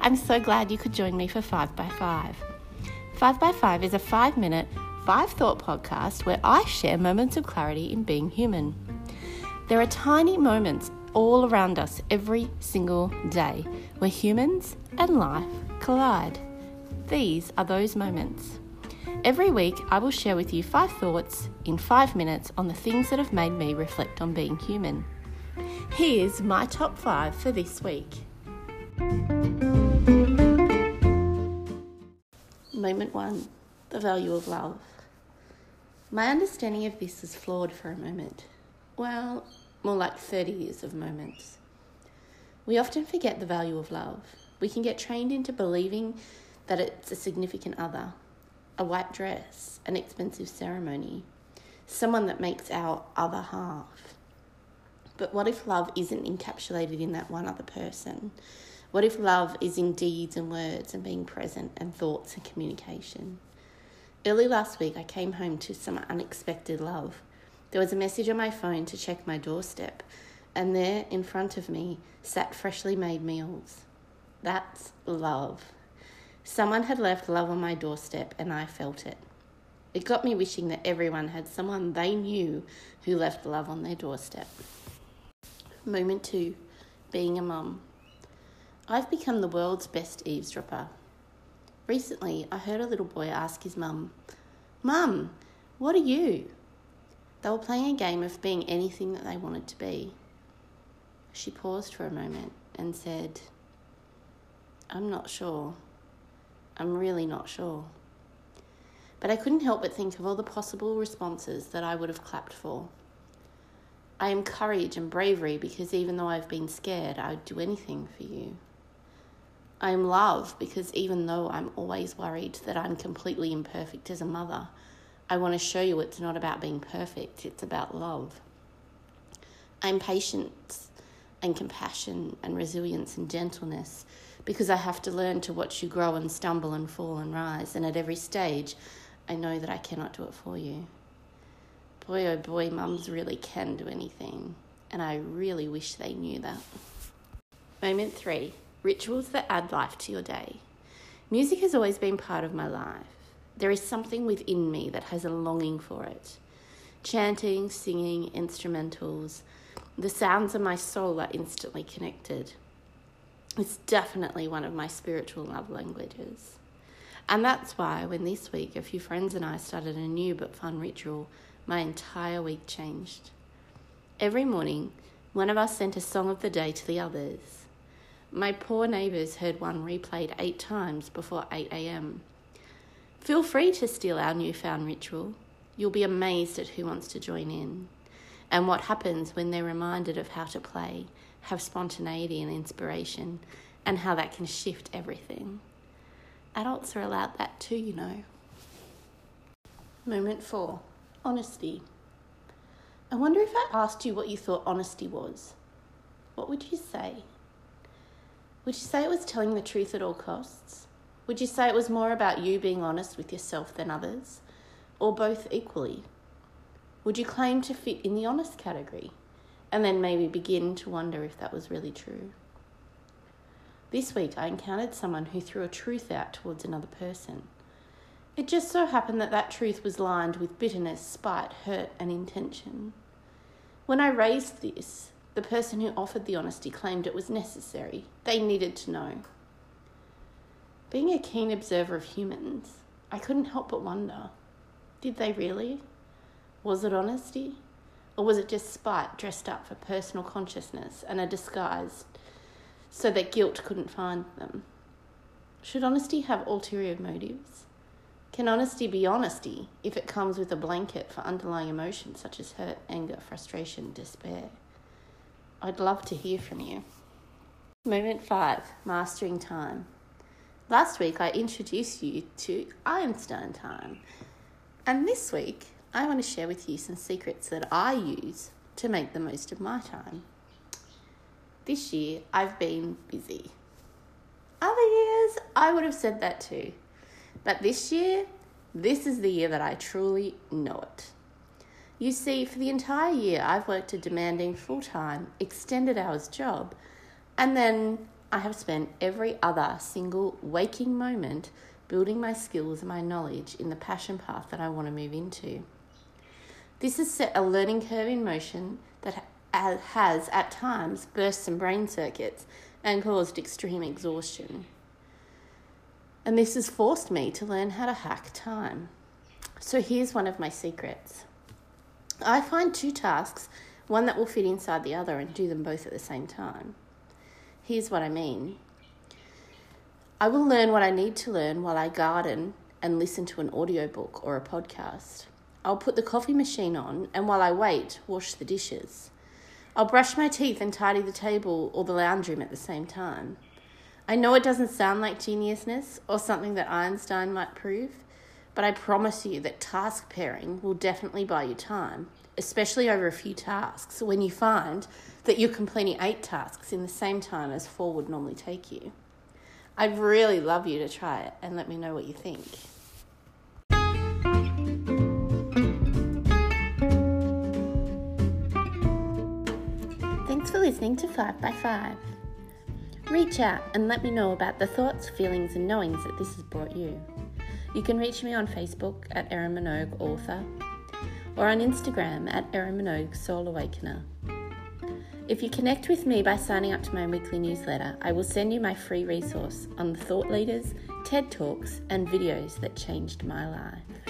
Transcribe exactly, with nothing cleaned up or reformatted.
I'm so glad you could join me for five by five. five by five is a five-minute, five-thought podcast where I share moments of clarity in being human. There are tiny moments all around us every single day where humans and life collide. These are those moments. Every week, I will share with you five thoughts in five minutes on the things that have made me reflect on being human. Here's my top five for this week. Moment one, the value of love. My understanding of this is flawed for a moment. Well, more like thirty years of moments. We often forget the value of love. We can get trained into believing that it's a significant other, a white dress, an expensive ceremony, someone that makes our other half. But what if love isn't encapsulated in that one other person? What if love is in deeds and words and being present and thoughts and communication? Early last week, I came home to some unexpected love. There was a message on my phone to check my doorstep, and there in front of me sat freshly made meals. That's love. Someone had left love on my doorstep and I felt it. It got me wishing that everyone had someone they knew who left love on their doorstep. Moment two, being a mum. I've become the world's best eavesdropper. Recently, I heard a little boy ask his mum, "Mum, what are you?" They were playing a game of being anything that they wanted to be. She paused for a moment and said, "I'm not sure. I'm really not sure." But I couldn't help but think of all the possible responses that I would have clapped for. I am courage and bravery because even though I've been scared, I would do anything for you. I am love because even though I'm always worried that I'm completely imperfect as a mother, I want to show you it's not about being perfect, it's about love. I'm patience and compassion and resilience and gentleness because I have to learn to watch you grow and stumble and fall and rise, and at every stage, I know that I cannot do it for you. Boy, oh boy, mums really can do anything, and I really wish they knew that. Moment three, rituals that add life to your day. Music has always been part of my life. There is something within me that has a longing for it. Chanting, singing, instrumentals, the sounds of my soul are instantly connected. It's definitely one of my spiritual love languages. And that's why when this week a few friends and I started a new but fun ritual, my entire week changed. Every morning, one of us sent a song of the day to the others. My poor neighbours heard one replayed eight times before eight a.m. Feel free to steal our newfound ritual. You'll be amazed at who wants to join in and what happens when they're reminded of how to play, have spontaneity and inspiration, and how that can shift everything. Adults are allowed that too, you know. Moment four, honesty. I wonder if I asked you what you thought honesty was. What would you say? Would you say it was telling the truth at all costs? Would you say it was more about you being honest with yourself than others, or both equally? Would you claim to fit in the honest category, and then maybe begin to wonder if that was really true? This week I encountered someone who threw a truth out towards another person. It just so happened that that truth was lined with bitterness, spite, hurt, and intention. When I raised this, the person who offered the honesty claimed it was necessary. They needed to know. Being a keen observer of humans, I couldn't help but wonder, did they really? Was it honesty? Or was it just spite dressed up for personal consciousness and a disguise so that guilt couldn't find them? Should honesty have ulterior motives? Can honesty be honesty if it comes with a blanket for underlying emotions such as hurt, anger, frustration, despair? I'd love to hear from you. Moment five, mastering time. Last week, I introduced you to Einstein time. And this week, I want to share with you some secrets that I use to make the most of my time. This year, I've been busy. Other years, I would have said that too. But this year, this is the year that I truly know it. You see, for the entire year, I've worked a demanding full-time, extended hours job, and then I have spent every other single waking moment building my skills and my knowledge in the passion path that I want to move into. This has set a learning curve in motion that has, at times, burst some brain circuits and caused extreme exhaustion. And this has forced me to learn how to hack time. So here's one of my secrets. I find two tasks, one that will fit inside the other, and do them both at the same time. Here's what I mean. I will learn what I need to learn while I garden and listen to an audiobook or a podcast. I'll put the coffee machine on, and while I wait, wash the dishes. I'll brush my teeth and tidy the table or the lounge room at the same time. I know it doesn't sound like geniusness or something that Einstein might prove, but I promise you that task pairing will definitely buy you time, especially over a few tasks, when you find that you're completing eight tasks in the same time as four would normally take you. I'd really love you to try it and let me know what you think. Thanks for listening to five by five. Reach out and let me know about the thoughts, feelings and knowings that this has brought you. You can reach me on Facebook at Erin Minogue Author or on Instagram at Erin Minogue Soul Awakener. If you connect with me by signing up to my weekly newsletter, I will send you my free resource on the thought leaders, TED Talks and videos that changed my life.